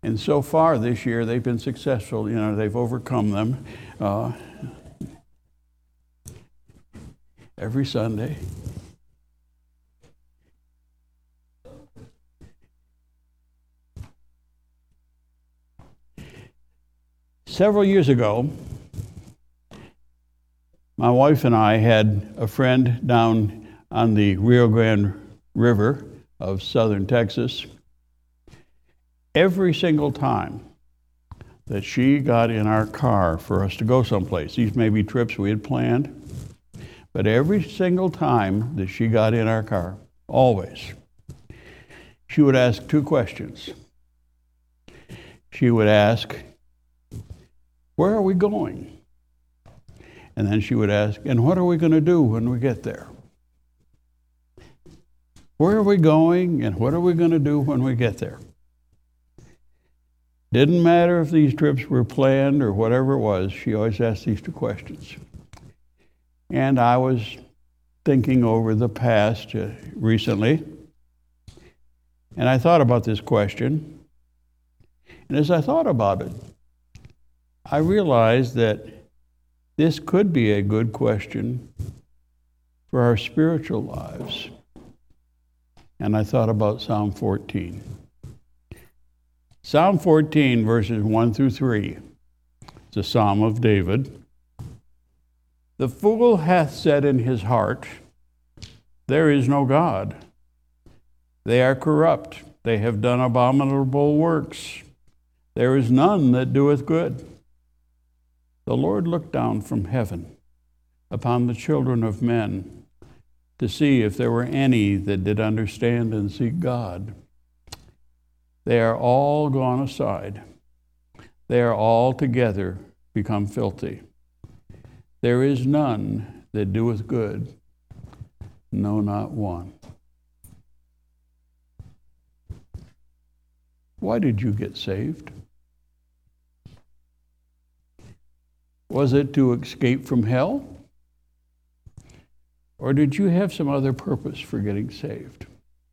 And so far this year, they've been successful. They've overcome them every Sunday. Several years ago, my wife and I had a friend down on the Rio Grande River of southern Texas. Every single time that she got in our car for us to go someplace, these may be trips we had planned, but every single time that she got in our car, always, she would ask two questions. She would ask, "Where are we going?" And then she would ask, "And what are we going to do when we get there?" Where are we going, and what are we going to do when we get there? Didn't matter if these trips were planned or whatever it was, she always asked these two questions. And I was thinking over the past recently, and I thought about this question. And as I thought about it, I realized that this could be a good question for our spiritual lives. And I thought about Psalm 14. Psalm 14, verses 1 through 3. It's a psalm of David. "The fool hath said in his heart, There is no God. They are corrupt. They have done abominable works. There is none that doeth good. The Lord looked down from heaven upon the children of men to see if there were any that did understand and seek God. They are all gone aside. They are all together become filthy. There is none that doeth good, no, not one." Why did you get saved? Was it to escape from hell? Or did you have some other purpose for getting saved?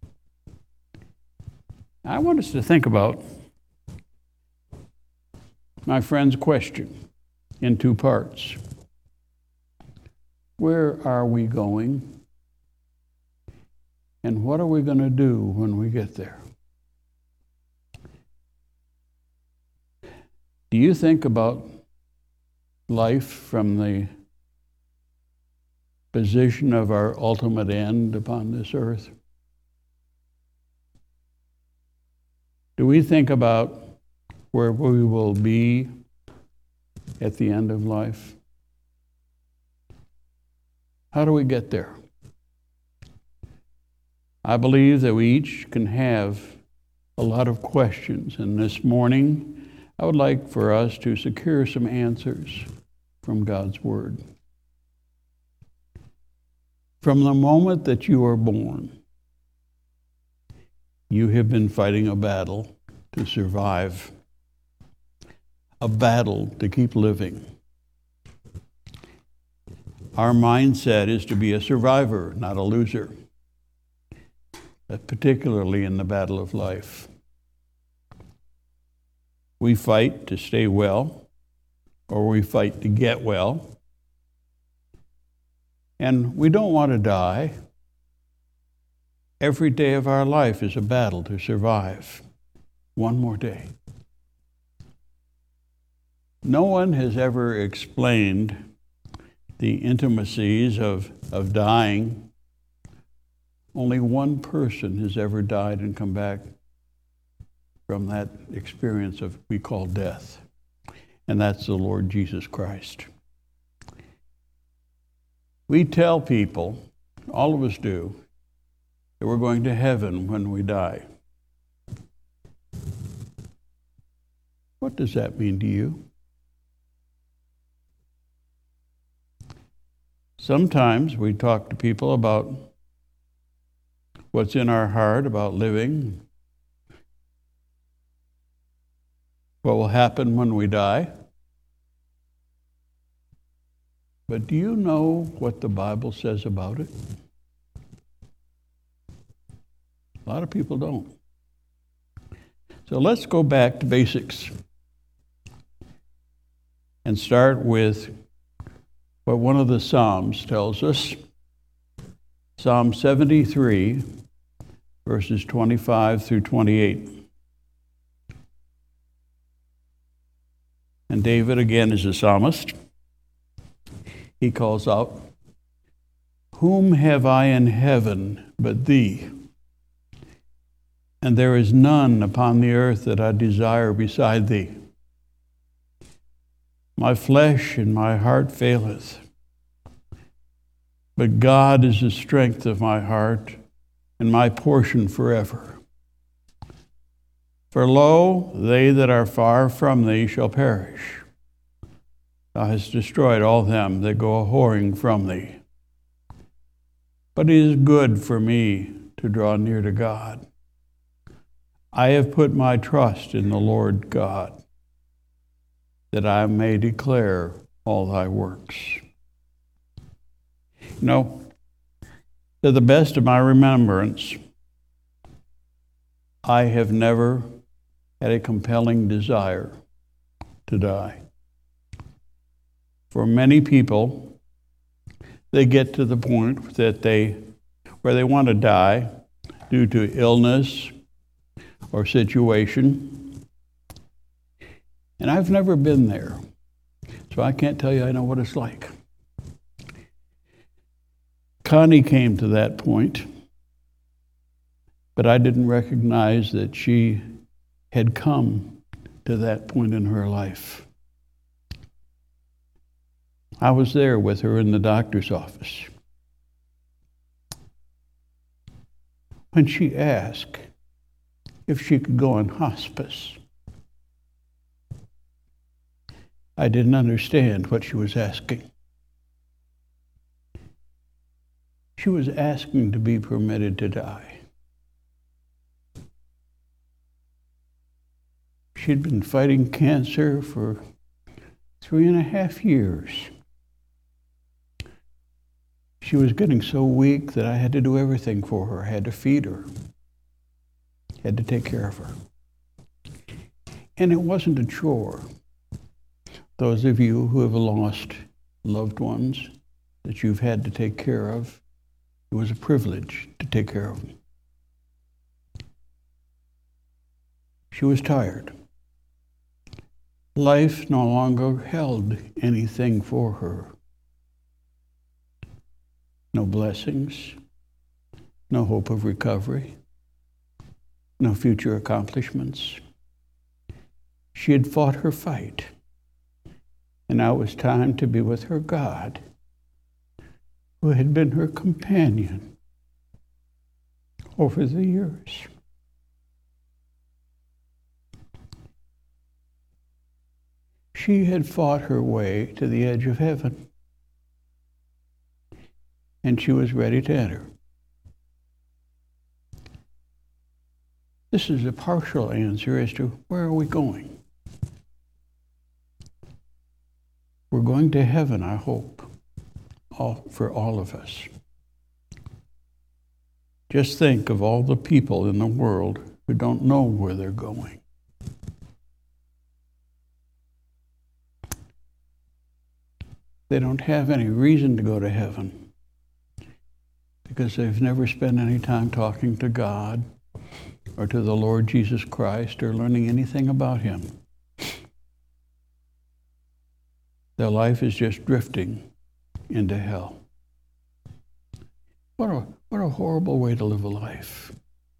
I want us to think about my friend's question in two parts. Where are we going? And what are we going to do when we get there? Do you think about life from the position of our ultimate end upon this earth? Do we think about where we will be at the end of life? How do we get there? I believe that we each can have a lot of questions, and this morning I would like for us to secure some answers from God's Word. From the moment that you are born, you have been fighting a battle to survive, a battle to keep living. Our mindset is to be a survivor, not a loser, particularly in the battle of life. We fight to stay well, or we fight to get well. And we don't want to die. Every day of our life is a battle to survive. One more day. No one has ever explained the intimacies of dying. Only one person has ever died and come back from that experience of we call death, and that's the Lord Jesus Christ. We tell people, all of us do, that we're going to heaven when we die. What does that mean to you? Sometimes we talk to people about what's in our heart about living, what will happen when we die. But do you know what the Bible says about it? A lot of people don't. So let's go back to basics and start with what one of the Psalms tells us. Psalm 73, verses 25 through 28. And David, again, is a psalmist. He calls out, "Whom have I in heaven but thee? And there is none upon the earth that I desire beside thee. My flesh and my heart faileth, but God is the strength of my heart and my portion forever. For lo, they that are far from thee shall perish. Thou hast destroyed all them that go a-whoring from thee. But it is good for me to draw near to God. I have put my trust in the Lord God, that I may declare all thy works." To the best of my remembrance, I have never had a compelling desire to die. For many people, they get to the point where they want to die due to illness or situation. And I've never been there, so I can't tell you I know what it's like. Connie came to that point, but I didn't recognize that she had come to that point in her life. I was there with her in the doctor's office when she asked if she could go on hospice. I didn't understand what she was asking. She was asking to be permitted to die. She'd been fighting cancer for 3.5 years. She was getting so weak that I had to do everything for her. I had to feed her. Had to take care of her. And it wasn't a chore. Those of you who have lost loved ones that you've had to take care of, it was a privilege to take care of them. She was tired. Life no longer held anything for her. No blessings, no hope of recovery, no future accomplishments. She had fought her fight, and now it was time to be with her God, who had been her companion over the years. She had fought her way to the edge of heaven, and she was ready to enter. This is a partial answer as to where are we going. We're going to heaven, I hope, for all of us. Just think of all the people in the world who don't know where they're going. They don't have any reason to go to heaven because they've never spent any time talking to God or to the Lord Jesus Christ or learning anything about Him. Their life is just drifting into hell. What a horrible way to live a life.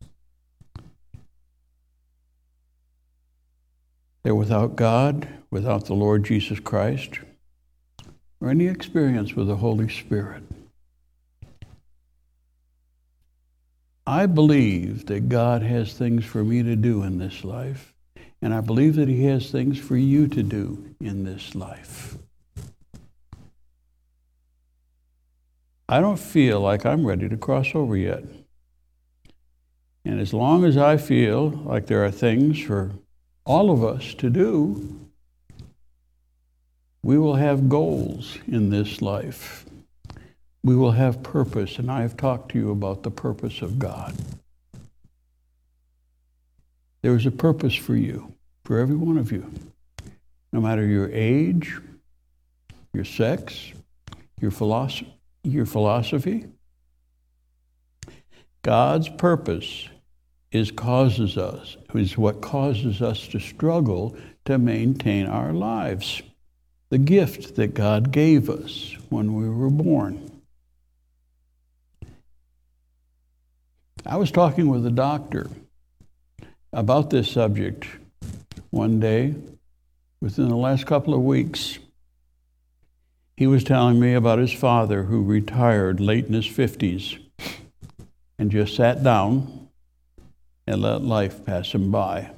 They're without God, without the Lord Jesus Christ, or any experience with the Holy Spirit. I believe that God has things for me to do in this life, and I believe that He has things for you to do in this life. I don't feel like I'm ready to cross over yet. And as long as I feel like there are things for all of us to do, we will have goals in this life. We will have purpose, and I have talked to you about the purpose of God. There is a purpose for you, for every one of you. No matter your age, your sex, your philosophy. God's purpose is what causes us to struggle to maintain our lives. The gift that God gave us when we were born. I was talking with a doctor about this subject one day within the last couple of weeks. He was telling me about his father who retired late in his 50s and just sat down and let life pass him by.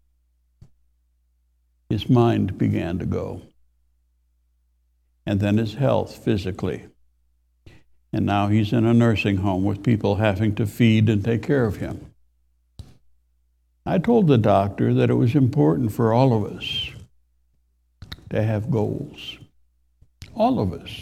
His mind began to go. And then his health physically. And now he's in a nursing home with people having to feed and take care of him. I told the doctor that it was important for all of us to have goals. All of us.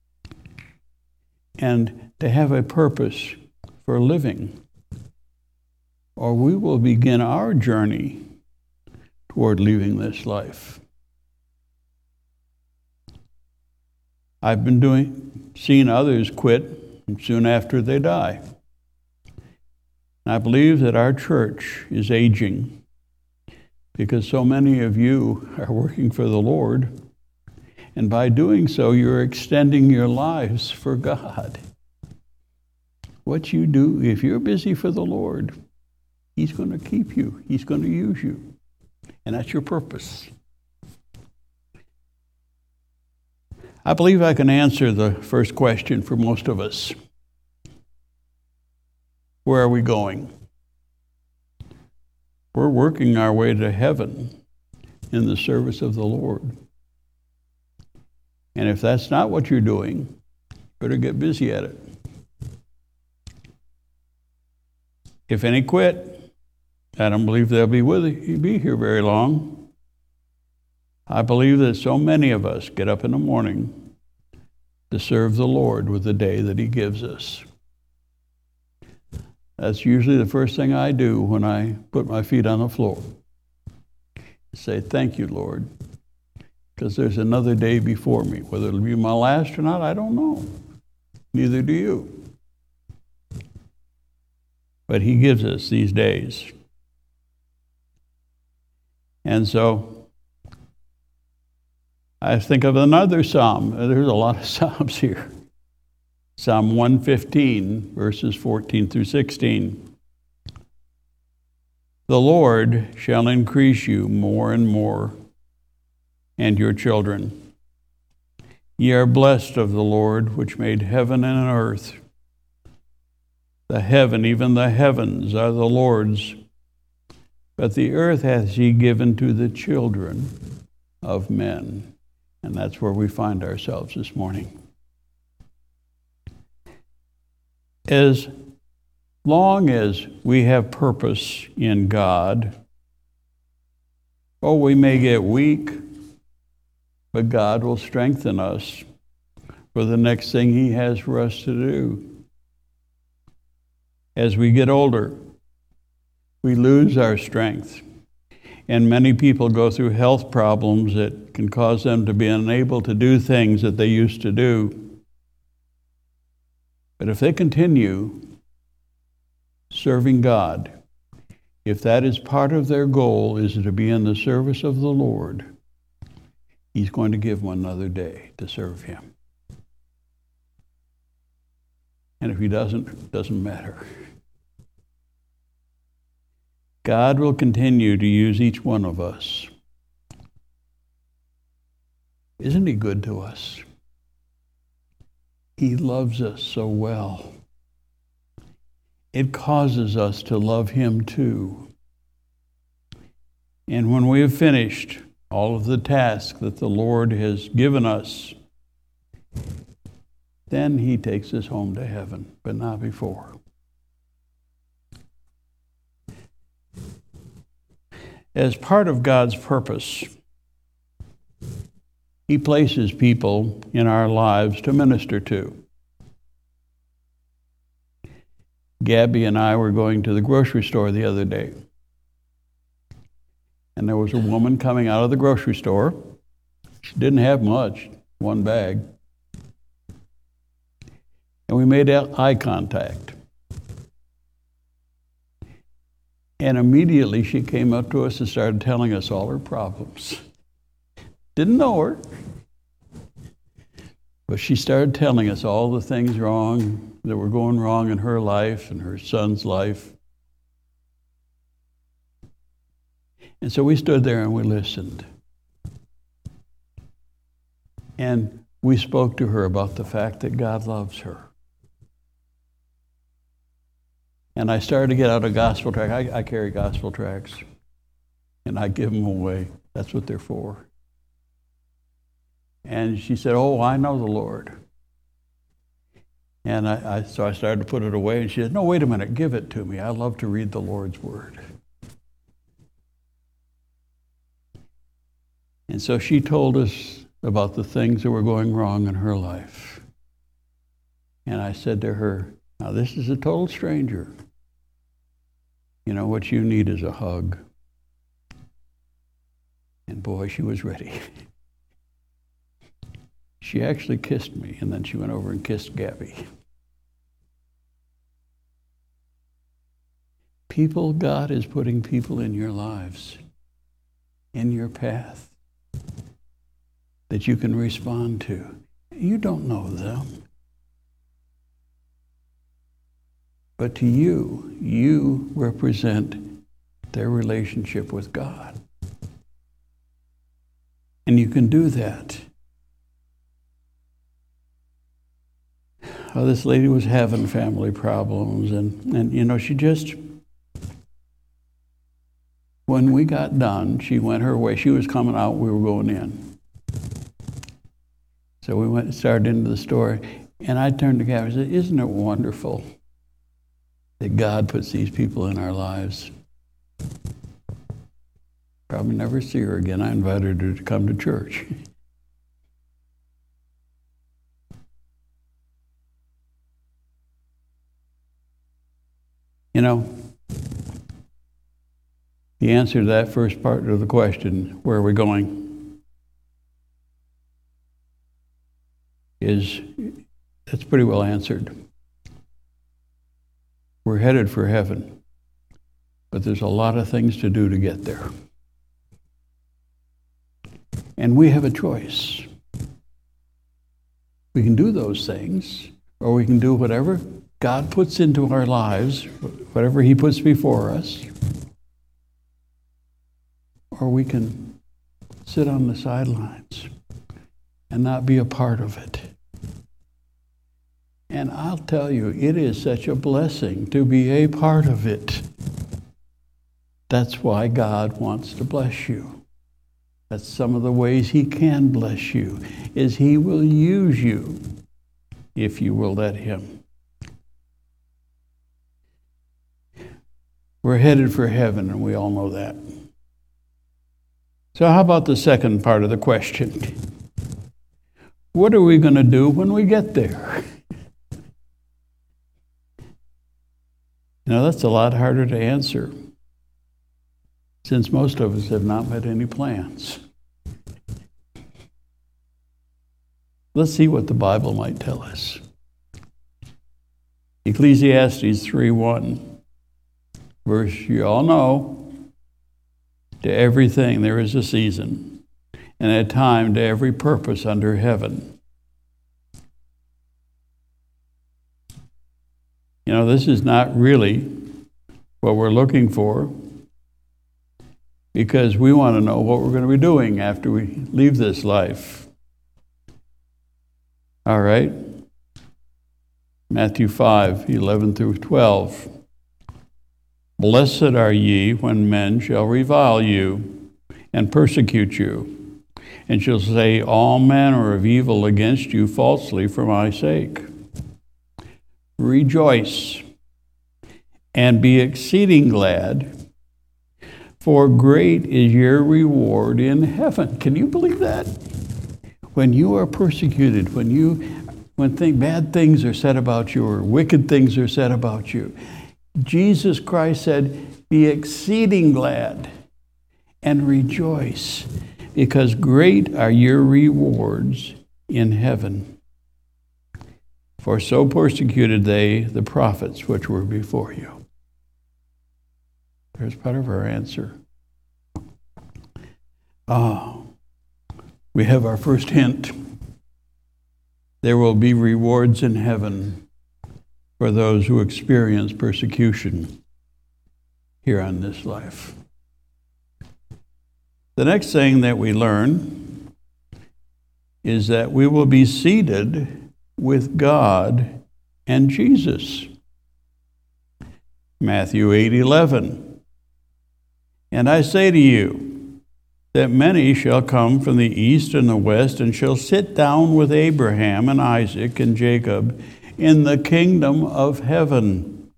And to have a purpose for living. Or we will begin our journey toward leaving this life. I've been seeing others quit soon after they die. I believe that our church is aging because so many of you are working for the Lord, and by doing so, you're extending your lives for God. What you do, if you're busy for the Lord, He's going to keep you. He's going to use you. And that's your purpose. I believe I can answer the first question for most of us. Where are we going? We're working our way to heaven in the service of the Lord. And if that's not what you're doing, better get busy at it. If any quit, I don't believe they'll be here very long. I believe that so many of us get up in the morning to serve the Lord with the day that He gives us. That's usually the first thing I do when I put my feet on the floor. Say, thank you, Lord, because there's another day before me. Whether it'll be my last or not, I don't know. Neither do you. But He gives us these days. And so I think of another psalm. There's a lot of psalms here. Psalm 115, verses 14 through 16. The Lord shall increase you more and more, and your children. Ye are blessed of the Lord, which made heaven and earth. The heaven, even the heavens, are the Lord's, but the earth hath He given to the children of men. And that's where we find ourselves this morning. As long as we have purpose in God, we may get weak, but God will strengthen us for the next thing He has for us to do. As we get older, we lose our strength. And many people go through health problems that can cause them to be unable to do things that they used to do. But if they continue serving God, if that is part of their goal, is to be in the service of the Lord, He's going to give them another day to serve Him. And if He doesn't, it doesn't matter. God will continue to use each one of us. Isn't He good to us? He loves us so well. It causes us to love Him too. And when we have finished all of the tasks that the Lord has given us, then He takes us home to heaven, but not before. As part of God's purpose, He places people in our lives to minister to. Gabby and I were going to the grocery store the other day. And there was a woman coming out of the grocery store. She didn't have much, one bag. And we made eye contact. And immediately she came up to us and started telling us all her problems. Didn't know her. But she started telling us all the things wrong that were going wrong in her life and her son's life. And so we stood there and we listened. And we spoke to her about the fact that God loves her. And I started to get out a gospel tract. I carry gospel tracts, and I give them away. That's what they're for. And she said, "Oh, I know the Lord." And so I started to put it away, and she said, "No, wait a minute, give it to me. I love to read the Lord's Word." And so she told us about the things that were going wrong in her life. And I said to her, "Now this is a total stranger. You know, what you need is a hug." And boy, she was ready. She actually kissed me, and then she went over and kissed Gabby. God is putting people in your lives, in your path, that you can respond to. You don't know them. But to you, you represent their relationship with God. And you can do that. Oh, this lady was having family problems, and you know, she just, when we got done, she went her way. She was coming out, we were going in. So we started into the store, and I turned to Gabby and said, "Isn't it wonderful that God puts these people in our lives?" Probably never see her again. I invited her to come to church. You know, the answer to that first part of the question, where are we going, that's pretty well answered. We're headed for heaven, but there's a lot of things to do to get there. And we have a choice. We can do those things, or we can do whatever God puts into our lives, whatever He puts before us, or we can sit on the sidelines and not be a part of it. And I'll tell you, it is such a blessing to be a part of it. That's why God wants to bless you. That's some of the ways He can bless you, is He will use you if you will let Him. We're headed for heaven, and we all know that. So how about the second part of the question? What are we going to do when we get there? Now, that's a lot harder to answer, since most of us have not made any plans. Let's see what the Bible might tell us. Ecclesiastes 3:1. Verse you all know, to everything there is a season, and a time to every purpose under heaven. You know, this is not really what we're looking for, because we want to know what we're going to be doing after we leave this life. All right? Matthew 5:11 through 12. Blessed are ye when men shall revile you and persecute you, and shall say all manner of evil against you falsely for my sake. Rejoice and be exceeding glad, for great is your reward in heaven. Can you believe that? When you are persecuted, when bad things are said about you or wicked things are said about you, Jesus Christ said, be exceeding glad. and rejoice, because great are your rewards in heaven. For so persecuted they the prophets which were before you. There's part of our answer. We have our first hint. There will be rewards in heaven for those who experience persecution here on this life. The next thing that we learn is that we will be seated with God and Jesus. Matthew 8:11. And I say to you, that many shall come from the east and the west, and shall sit down with Abraham and Isaac and Jacob in the kingdom of heaven.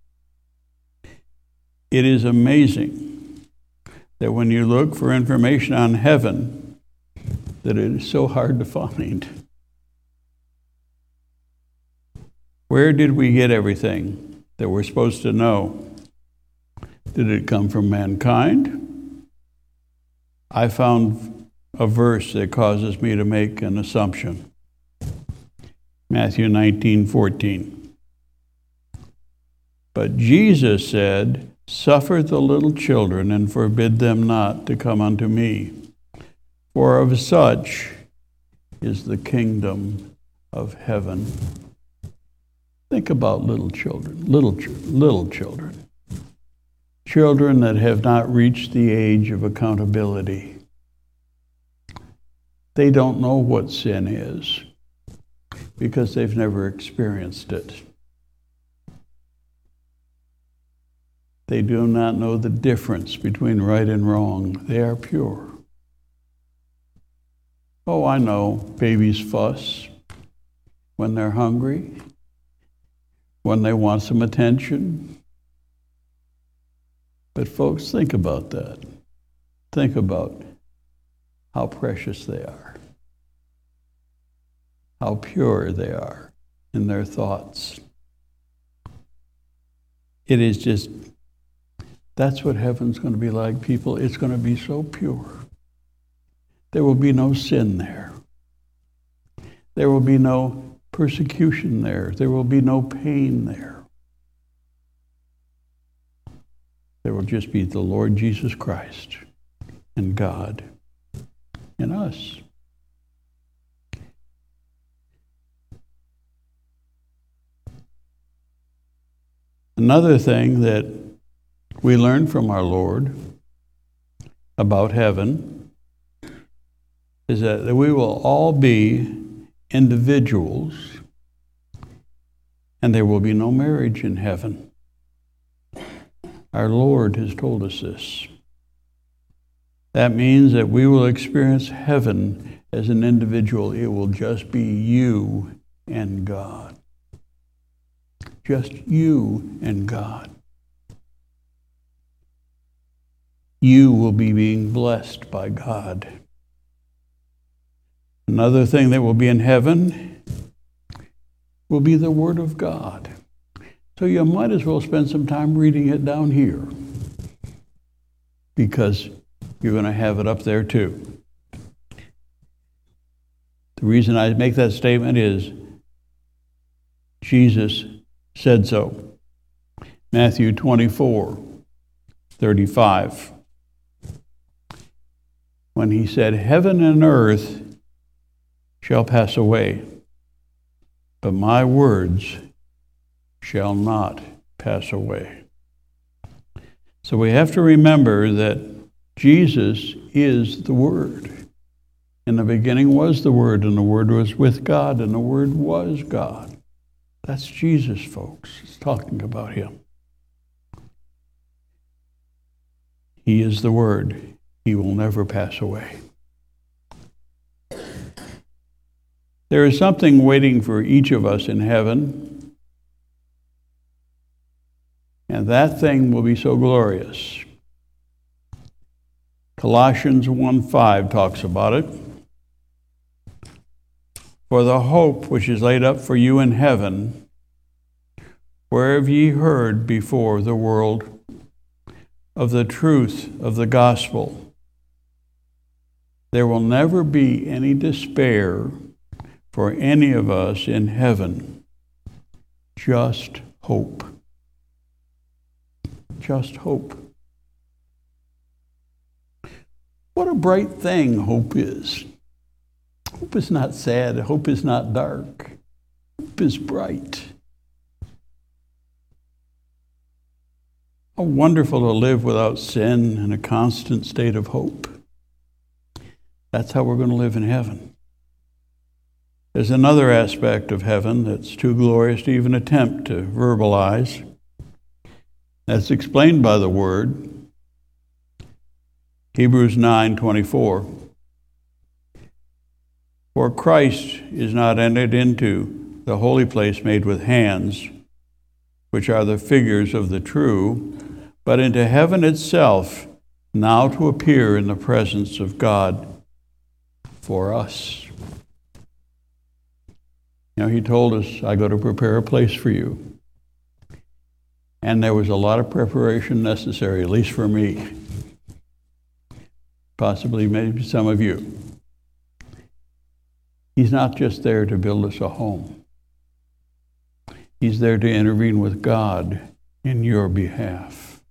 It is amazing that when you look for information on heaven, that it is so hard to find. Where did we get everything that we're supposed to know? Did it come from mankind? I found a verse that causes me to make an assumption. Matthew 19:14. But Jesus said, Suffer the little children and forbid them not to come unto me, for of such is the kingdom of heaven. Think about little children, little children. Children that have not reached the age of accountability. They don't know what sin is because they've never experienced it. They do not know the difference between right and wrong. They are pure. Oh, I know, babies fuss when they're hungry, when they want some attention. But folks, think about that. Think about how precious they are, how pure they are in their thoughts. It is just, that's what heaven's going to be like, people. It's going to be so pure. There will be no sin there. There will be no persecution there. There will be no pain there. There will just be the Lord Jesus Christ and God and us. Another thing that we learn from our Lord about heaven is that we will all be individuals and there will be no marriage in heaven. Our Lord has told us this. That means that we will experience heaven as an individual. It will just be you and God. Just you and God. You will be being blessed by God. Another thing that will be in heaven will be the Word of God. So you might as well spend some time reading it down here, because you're going to have it up there too. The reason I make that statement is Jesus said so. Matthew 24:35. When he said, Heaven and earth shall pass away, but my words shall not pass away. So we have to remember that Jesus is the Word. In the beginning was the Word, and the Word was with God, and the Word was God. That's Jesus, folks. It's talking about him. He is the Word. He will never pass away. There is something waiting for each of us in heaven, and that thing will be so glorious. Colossians 1:5 talks about it. For the hope which is laid up for you in heaven, whereof ye heard before the world of the truth of the gospel, There will never be any despair for any of us in heaven. Just hope. Just hope. What a bright thing hope is. Hope is not sad. Hope is not dark. Hope is bright. How wonderful to live without sin in a constant state of hope. That's how we're going to live in heaven. There's another aspect of heaven that's too glorious to even attempt to verbalize. That's explained by the Word. Hebrews 9:24. For Christ is not entered into the holy place made with hands, which are the figures of the true, but into heaven itself, now to appear in the presence of God for us. You know, he told us, I go to prepare a place for you. And there was a lot of preparation necessary, at least for me. Possibly maybe some of you. He's not just there to build us a home. He's there to intervene with God in your behalf.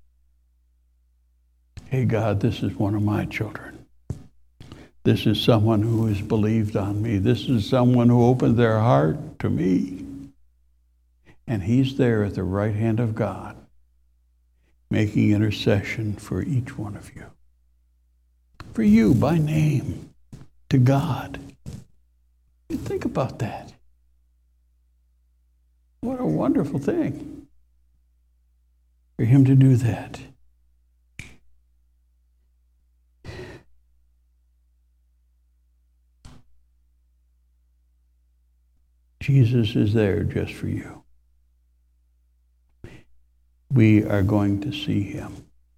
Hey, God, this is one of my children. This is someone who has believed on me. This is someone who opened their heart to me. And he's there at the right hand of God, making intercession for each one of you. For you, by name, to God. Think about that. What a wonderful thing for him to do that. Jesus is there just for you. We are going to see him.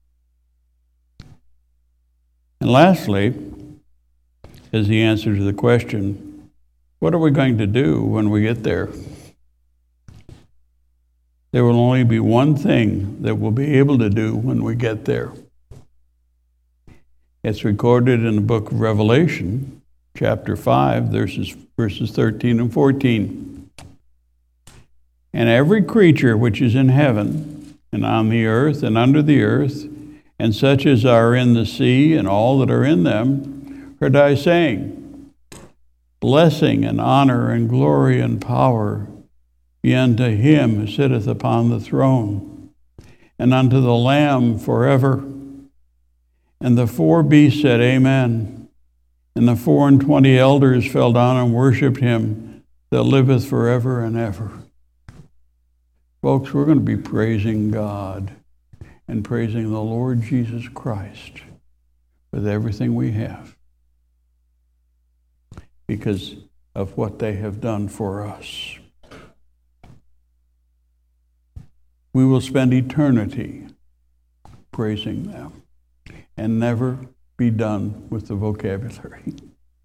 And lastly, is the answer to the question, what are we going to do when we get there? There will only be one thing that we'll be able to do when we get there. It's recorded in the book of Revelation, chapter 5, verses 13 and 14. And every creature which is in heaven and on the earth and under the earth, and such as are in the sea and all that are in them, heard I saying, blessing and honor and glory and power be unto him who sitteth upon the throne, and unto the Lamb forever. And the four beasts said, Amen. And the 24 elders fell down and worshipped him that liveth forever and ever. Folks, we're going to be praising God and praising the Lord Jesus Christ with everything we have because of what they have done for us. We will spend eternity praising them and never be done with the vocabulary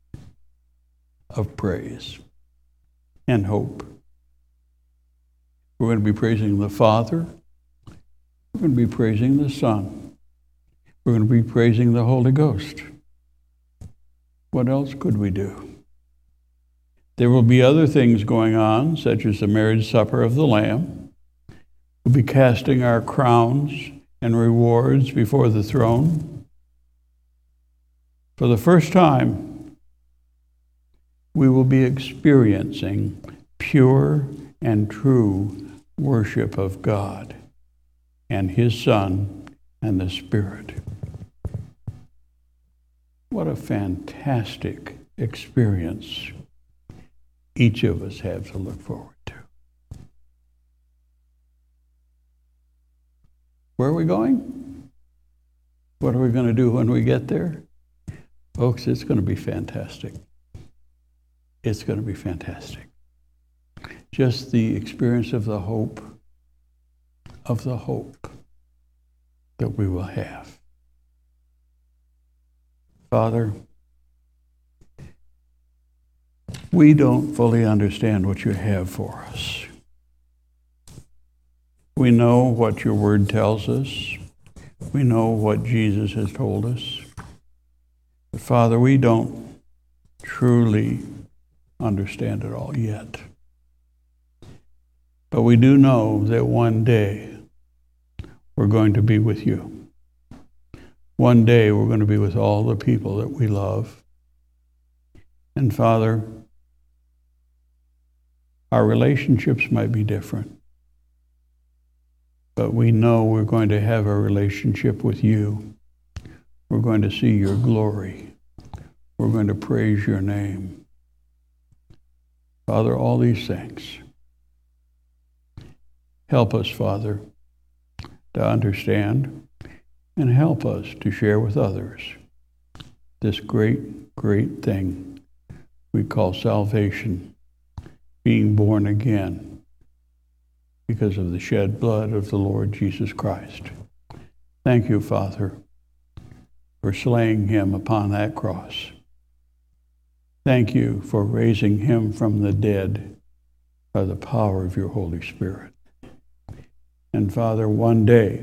of praise and hope. We're going to be praising the Father. We're going to be praising the Son. We're going to be praising the Holy Ghost. What else could we do? There will be other things going on, such as the marriage supper of the Lamb. We'll be casting our crowns and rewards before the throne. For the first time, we will be experiencing pure and true worship of God and his Son and the Spirit. What a fantastic experience each of us have to look forward to. Where are we going? What are we going to do when we get there? Folks, it's going to be fantastic. It's going to be fantastic. Just the experience of the hope that we will have. Father, we don't fully understand what you have for us. We know what your word tells us. We know what Jesus has told us. But Father, we don't truly understand it all yet. But we do know that one day we're going to be with you. One day we're going to be with all the people that we love. And Father, our relationships might be different, but we know we're going to have a relationship with you. We're going to see your glory. We're going to praise your name. Father, all these things. Help us, Father, to understand, and help us to share with others this great, great thing we call salvation, being born again because of the shed blood of the Lord Jesus Christ. Thank you, Father, for slaying him upon that cross. Thank you for raising him from the dead by the power of your Holy Spirit. And Father, one day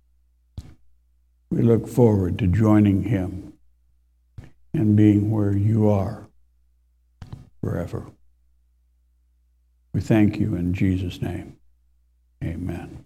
we look forward to joining him and being where you are forever. We thank you in Jesus' name. Amen.